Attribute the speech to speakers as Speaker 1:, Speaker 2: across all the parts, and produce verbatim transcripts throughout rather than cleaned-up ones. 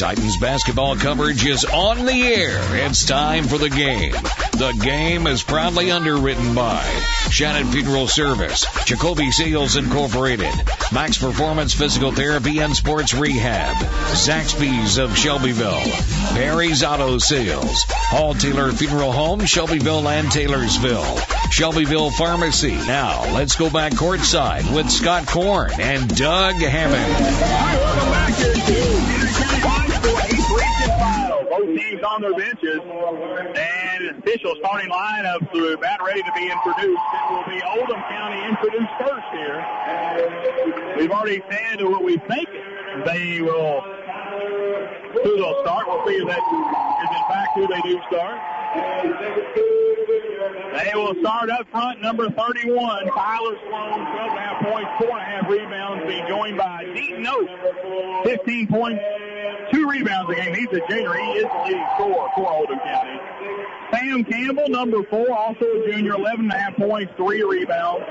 Speaker 1: Titans basketball coverage is on the air. It's time for the game. The game is proudly underwritten by Shannon Funeral Service, Jacoby Sales Incorporated, Max Performance Physical Therapy and Sports Rehab, Zaxby's of Shelbyville, Perry's Auto Sales, Hall Taylor Funeral Home, Shelbyville and Taylorsville, Shelbyville Pharmacy. Now, let's go back courtside with Scott Korn and Doug Hammond.
Speaker 2: Welcome back to the eighth region final. Both teams on their benches. And official starting lineups are about ready to be introduced. It will be Oldham County introduced first here. We've already said what we think they will, who they'll start. We'll see if that is in fact who they do start. They will start up front, number thirty-one, Tyler Sloan, twelve and a half points, four and a half rebounds, being joined by Deaton Oak, fifteen points, two rebounds a game. He's a junior. He is the leading scorer for Oldham County. Sam Campbell, number four, also a junior, eleven and a half points, three rebounds.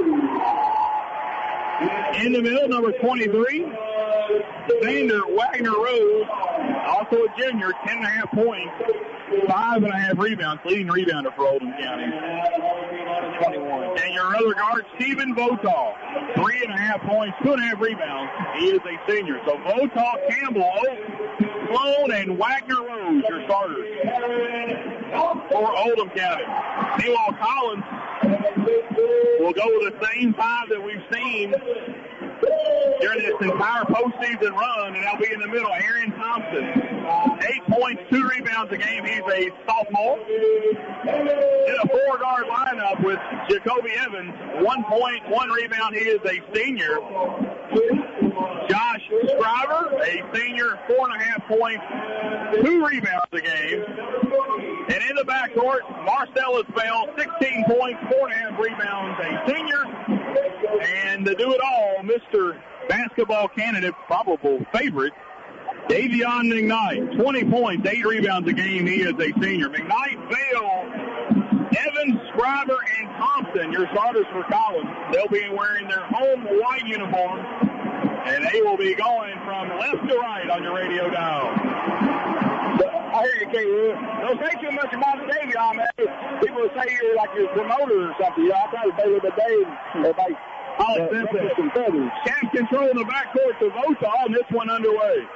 Speaker 2: In the middle, number twenty-three, Xander Wagner Rose, also a junior, ten and a half points, five and a half rebounds, leading rebounder for Oldham County. twenty-one. And your other guard, Stephen Votaw, three and a half points, two and a half rebounds. He is a senior. So Votaw, Campbell, Oak, Sloan, and Wagner Rose, your starters for Oldham County. Meanwhile, Collins will go with the same five that we've seen during this entire postseason run, and that'll be in the middle. Aaron Thompson, eight points, two rebounds a game. He's a sophomore. In a four-guard lineup with Jacoby Evans, one point, one rebound. He is a senior. Josh Scriver, a senior, four and a half points, two rebounds a game. And in the backcourt, Marcellus Bell, sixteen points, four and a half rebounds, a senior. And to do it all, Mister Basketball candidate, probable favorite, Davion McKnight, twenty points, eight rebounds a game. He is a senior. McKnight, Bell, Evans, Scriver, and Thompson, your starters for Collins. They'll be wearing their home white uniforms, and they will be going from left to right on your radio dial.
Speaker 3: I hear you, K. Don't say too much about Davion, man. People say you're like your promoter or something. You know, I try to play with the day. Everybody,
Speaker 2: I'll
Speaker 3: uh,
Speaker 2: send it.
Speaker 3: some feathers.
Speaker 2: Cap control in the backcourt to Votaw, and this one underway.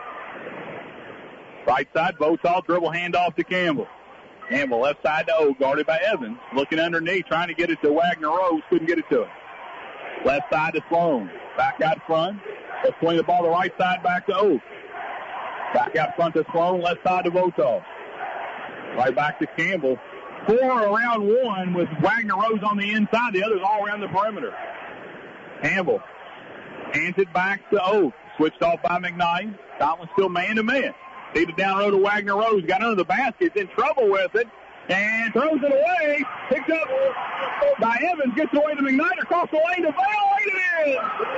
Speaker 2: Right side, Votaw, dribble handoff to Campbell. Campbell left side to O, guarded by Evans. Looking underneath, trying to get it to Wagner Rose. Couldn't get it to him. Left side to Sloan. Back out front. Let's swing the ball to the right side, back to O. Back out front to Sloan, left side to Votaw. Right back to Campbell. Four around one with Wagner Rose on the inside. The others all around the perimeter. Campbell hands it back to Oak. Switched off by McKnight. Scotland still man-to-man. Feed it down road to Wagner Rose. Got under the basket. He's in trouble with it. And throws it away. Picked up by Evans. Gets it away to McKnight. Across the lane to Bell. Laid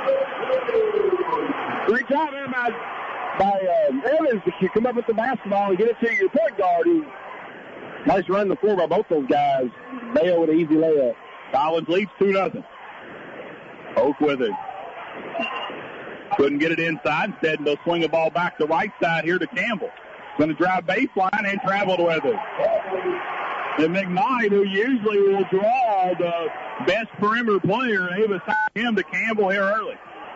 Speaker 2: it in.
Speaker 3: Great job there by, by uh, Evans to come up with the basketball and get it to your point guard. He, nice run the floor by both those guys. Bell with an easy layup.
Speaker 2: Collins leads two nothing. Oak with it. Couldn't get it inside. Instead, they'll swing the ball back to right side here to Campbell. Going to drive baseline and traveled with it. And McKnight, who usually will draw the best perimeter player, they've assigned him to Campbell here early.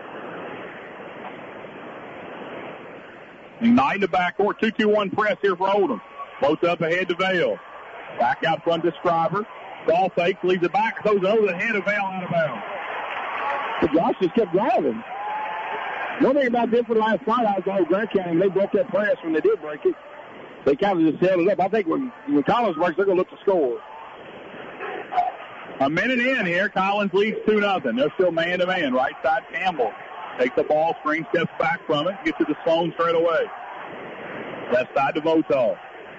Speaker 2: McKnight in the backcourt. two two one press here for Oldham. Both up ahead to Vale. Back out front to Scriver. Ball fakes, leaves it back, throws it over the head of Vale out of bounds.
Speaker 3: But Josh just kept driving. One thing about this for the last night, I was on Grant County, they broke that press when they did break it. They kind of just held it up. I think when, when Collins breaks, they're going to look to score.
Speaker 2: A minute in here, Collins leads two nothing. They're still man-to-man. Right side, Campbell takes the ball, screen steps back from it, gets it to Sloan straight away. Left side to Votaw.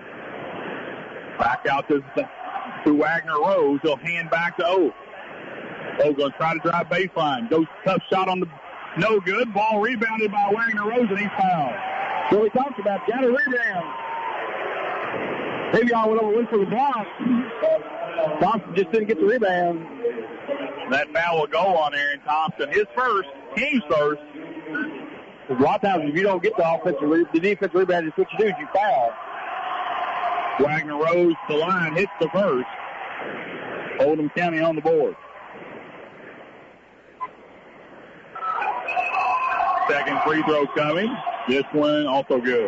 Speaker 2: Back out to, to Wagner Rose. He'll hand back to O. O going to try to drive baseline. Goes tough shot on the no good. Ball rebounded by Wagner Rose, and he's fouled.
Speaker 3: So we talked about got a rebound. Maybe I went over went for the block. Thompson just didn't get the rebound.
Speaker 2: That foul will go on Aaron Thompson. His first, team's first.
Speaker 3: A lot of times, if you don't get the offensive, re- the defensive rebound, what you do is you foul.
Speaker 2: Wagner Rose to the line, hits the first. Oldham County on the board. Second free throw coming. This one also good.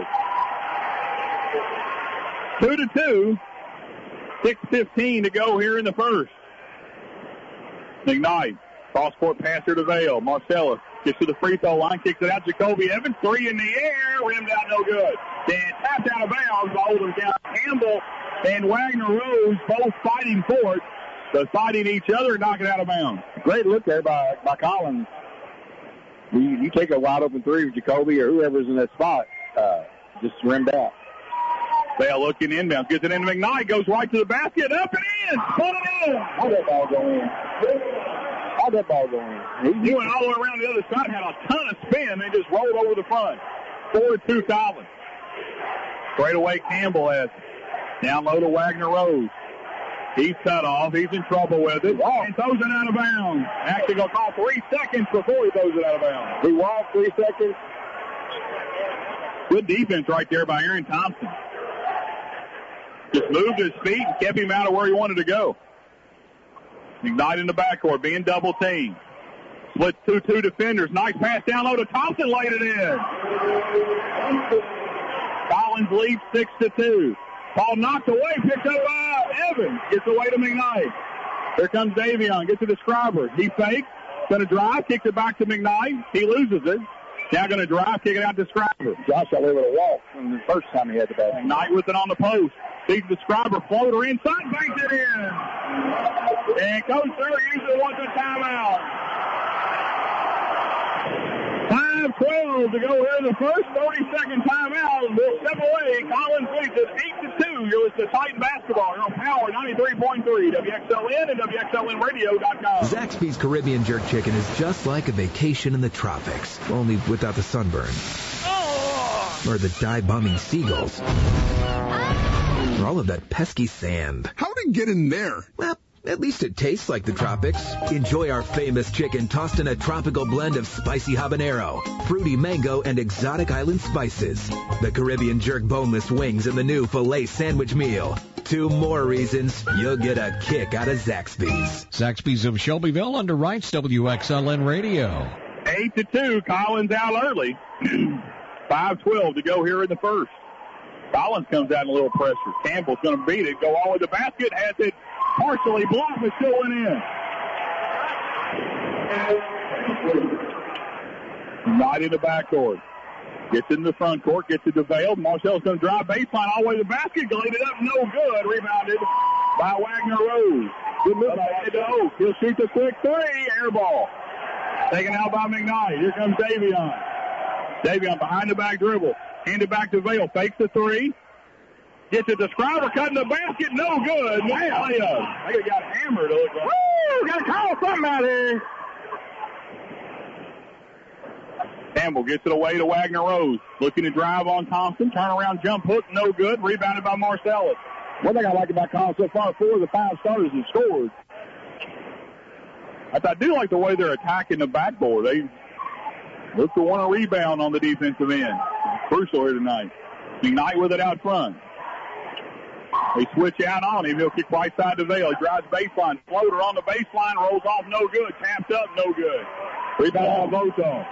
Speaker 2: Two to two. six fifteen to go here in the first. McKnight. Cross-court passer to Vale. Marcellus gets to the free throw line, kicks it out. Jacoby Evans, three in the air, rimmed out, no good. Then tapped out of bounds by Oldham County. Campbell and Wagner Rose both fighting for it, but fighting each other and knocking it out of bounds.
Speaker 3: Great look there by, by Collins. You, you take a wide open three with Jacoby or whoever's in that spot, uh, just rimmed out.
Speaker 2: Vale looking inbound, gets it into McKnight, goes right to the basket, up and in, put it in.
Speaker 3: How'd that ball go in? How'd that ball go in?
Speaker 2: He went all the way around the other side, had a ton of spin, and just rolled over the front. Four to two Collins. Straight away Campbell has down low to Wagner Rose. He's cut off. He's in trouble with it.
Speaker 3: Wow.
Speaker 2: And throws it out of bounds. Actually going to call three seconds before he throws it out of bounds.
Speaker 3: He walked three seconds.
Speaker 2: Good defense right there by Aaron Thompson. Just moved his feet and kept him out of where he wanted to go. McKnight in the backcourt, being double teamed. Split two two defenders. Nice pass down low to Thompson, laid it in. Collins leads six to two. Ball knocked away, picked up by Evans. Gets away to McKnight. Here comes Davion, gets to the Scriber. He fakes, going to drive, kicks it back to McKnight. He loses it. Now going to drive, kick it out to Scriber.
Speaker 3: Josh got able to walk from the first time he had the ball.
Speaker 2: McKnight with it on the post. Sees the Scriber floater inside, banks it in. And Coach Surrey usually wants a timeout. five twelve to go here in the first. thirty-second timeout. We'll step away. Collins leads it eight to two. You're listening to Titan Basketball. You're on Power ninety-three point three, W X L N and W X L N radio dot com.
Speaker 4: Zaxby's Caribbean Jerk Chicken is just like a vacation in the tropics, only without the sunburn. Oh! Or the dive-bombing seagulls. Or all of that pesky sand.
Speaker 5: How'd it get in there?
Speaker 4: Well, at least it tastes like the tropics. Enjoy our famous chicken tossed in a tropical blend of spicy habanero, fruity mango, and exotic island spices. The Caribbean Jerk boneless wings and the new filet sandwich meal. Two more reasons you'll get a kick out of Zaxby's.
Speaker 1: Zaxby's of Shelbyville underwrites W X L N Radio.
Speaker 2: eight to two. Collins out early. five twelve to go here in the first. Collins comes out in a little pressure. Campbell's going to beat it. Go all the way to the basket. Has it partially blocked, but still went in. Not in the backcourt. Gets in the front court. Gets it to Vale. Marcell's going to drive baseline all the way to the basket. Gleaned it up. No good. Rebounded by Wagner Rose. Good move by Oak. He'll shoot the quick three. Air ball. Taken out by McKnight. Here comes Davion. Davion behind the back dribble. Handed back to Vale. Fakes the three. Gets it to Scriber. Cutting the basket. No good. Wow. I think it got hammered. It looked like. Woo! Got to call something out here. Campbell gets it away to Wagner Rose. Looking to drive on Thompson. Turnaround jump hook. No good. Rebounded by Marcellus.
Speaker 3: One thing I like about Collins so far, four of the five starters have scored.
Speaker 2: I do like the way they're attacking the backboard. They look to want a rebound on the defensive end. Crucial here tonight. McKnight with it out front. They switch out on him. He'll kick right side to Vale. He drives baseline. Floater on the baseline. Rolls off. No good. Tapped up. No good. Rebound on Voto.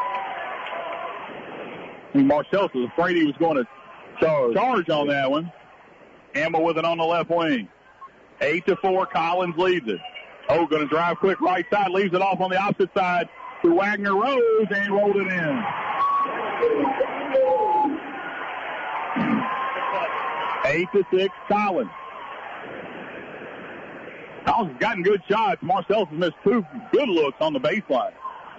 Speaker 2: Marcellus was afraid he was going to charge, charge on that one. Campbell with it on the left wing. Eight to four. Collins leads it. Oh, going to drive quick right side. Leaves it off on the opposite side to Wagner Rose and rolled it in. Eight to six, Collins. Collins has gotten good shots. Marcellus has missed two good looks on the baseline.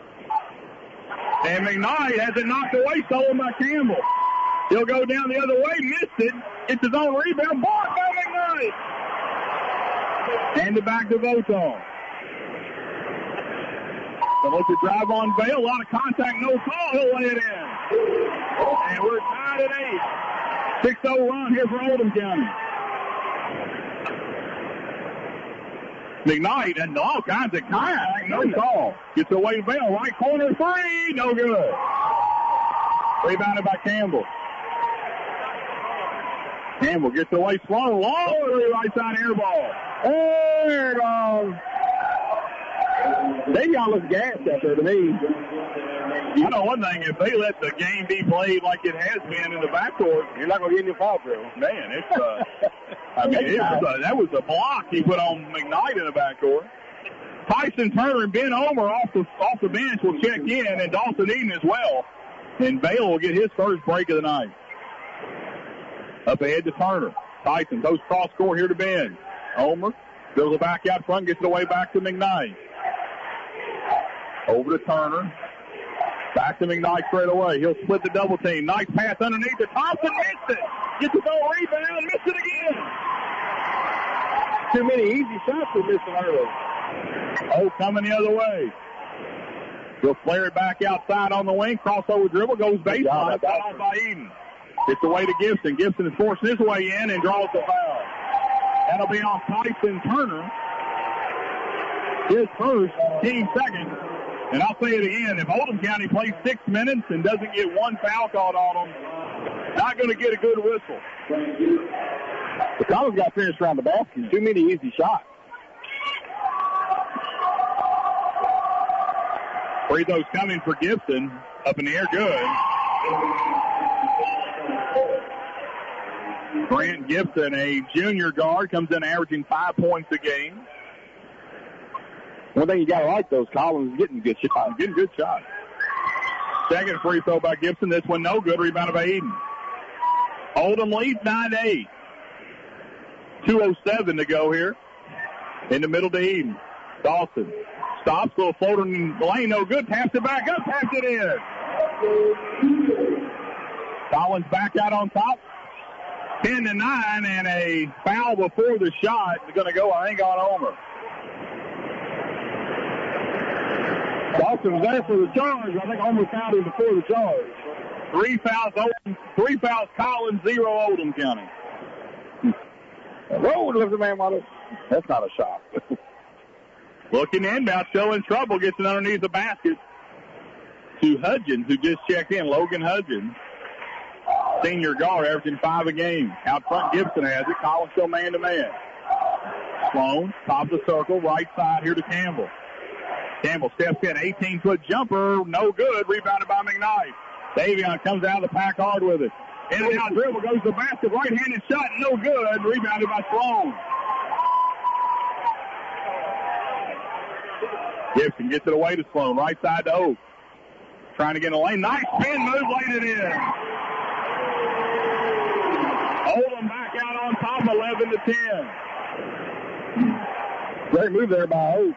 Speaker 2: And McKnight has it knocked away, stolen by Campbell. He'll go down the other way, missed it. It's his own rebound, blocked by McKnight. Handed back to Voto. So look to drive on Vale. A lot of contact, no call. He'll lay it in. And we're tied at eight. six oh run here for Oldham County. McKnight and all kinds of contact, no call. Gets away to Vale. Right corner three, no good. Rebounded by Campbell. Campbell gets away slow. Long right side air ball.
Speaker 3: Air ball. They got look gassed out there to me.
Speaker 2: I know one thing, if they let the game be played like it has been in the backcourt,
Speaker 3: you're not going to get any foul trouble.
Speaker 2: Man, it's, uh, I mean, it was a, that was a block he put on McKnight in the backcourt. Tyson Turner and Ben Omer off the, off the bench will check in, and Dawson Eden as well. And Vale will get his first break of the night. Up ahead to Turner. Tyson goes cross court here to Ben. Omer goes back out front, gets it away back to McKnight. Over to Turner. Back to McKnight straight away. He'll split the double team. Nice pass underneath to Thompson. Missed it. Gets the goal rebound. Missed it again.
Speaker 3: Too many easy shots for missing early.
Speaker 2: Oh, coming the other way. He'll flare it back outside on the wing. Crossover dribble. Goes baseline. Got off by Eden. Gets away to Gibson. Gibson is forcing his way in and draws the foul. That'll be off Tyson Turner. His first, team second. And I'll say it again, if Oldham County plays six minutes and doesn't get one foul called on them, not going to get a good whistle.
Speaker 3: The Collins got finished around the basket. Too many easy shots.
Speaker 2: Free throws coming for Gibson. Up in the air, good. Grant Gibson, a junior guard, comes in averaging five points a game.
Speaker 3: One thing you got to like, those Collins getting good shots.
Speaker 2: Getting good shots. Second free throw by Gibson. This one no good. Rebounded by Eden. Oldham leads nine to eight. two oh seven to go here. In the middle to Eden. Dawson stops. Little floater in the lane. No good. Taps it back up. Taps it in. Collins back out on top. ten to nine, and a foul before the shot is going to go, I think, on Omer.
Speaker 3: Dawson was there for the charge. I think Omer fouled him before the charge.
Speaker 2: Three fouls, Oldham, three fouls, Collins, zero, Oldham County.
Speaker 3: Road left the man wide. That's not a shot.
Speaker 2: Looking inbound, still in trouble, gets it underneath the basket to Hudgens, who just checked in. Logan Hudgens, senior guard, averaging five a game. Out front, Gibson has it. Collins still man-to-man. Sloan, top of the circle, right side here to Campbell. Campbell steps in, eighteen-foot jumper, no good, rebounded by McKnight. Davion comes out of the pack hard with it. In and out dribble, goes to the basket, right-handed shot, no good, rebounded by Sloan. Gibson gets it away to Sloan, right side to Oak. Trying to get in the lane, nice spin move, laid it in. Oldham back out on top, eleven to ten.
Speaker 3: Great move there by Oak.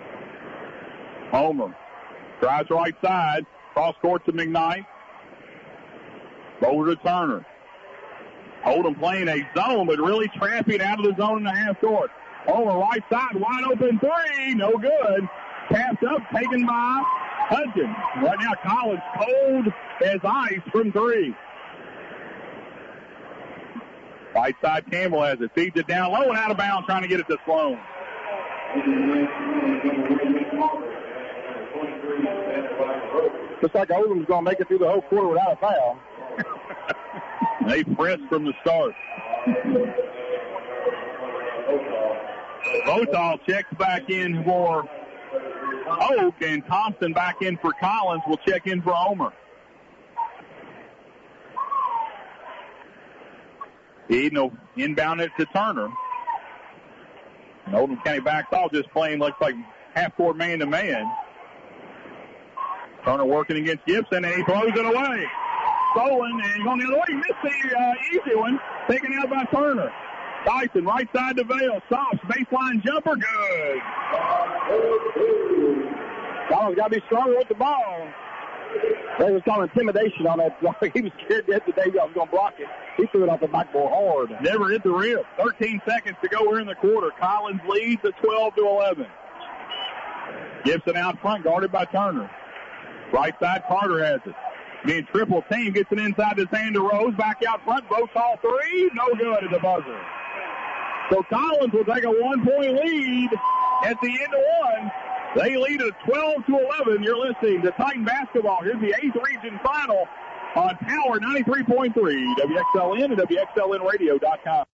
Speaker 2: Homer drives right side, cross court to McKnight. Over to Turner. Oldham playing a zone, but really trapping out of the zone in the half court. Homer right side, wide open three, no good. Tapped up, taken by Hudgens. Right now, Collins cold as ice from three. Right side, Campbell has it. Feeds it down low and out of bounds, trying to get it to Sloan.
Speaker 3: Looks like Oldham's going to make it through the whole quarter without a foul.
Speaker 2: They pressed from the start. Votal checks back in for Oak, and Thompson back in for Collins will check in for Omer. Eden will inbound it to Turner. And Oldham County backs off, just playing looks like half-court man-to-man. Turner working against Gibson, and he throws it away. Stolen, and going the other way. He missed the uh, easy one. Taken out by Turner. Tyson, right side to Vale. Stops. Baseline jumper. Good.
Speaker 3: Collins got to be stronger with the ball. They was calling intimidation on that block. He was scared to hit the day I was going to block it. He threw it off the backboard hard.
Speaker 2: Never hit the rim. thirteen seconds to go here in the quarter. Collins leads at twelve to eleven. Gibson out front, guarded by Turner. Right side, Carter has it. Being triple team, gets it inside to Xander Rose. Back out front, both all three. No good at the buzzer. So Collins will take a one-point lead at the end of one. They lead at twelve to eleven. You're listening to Titan Basketball. Here's the eighth region final on Power ninety-three point three, W X L N and W X L N radio dot com.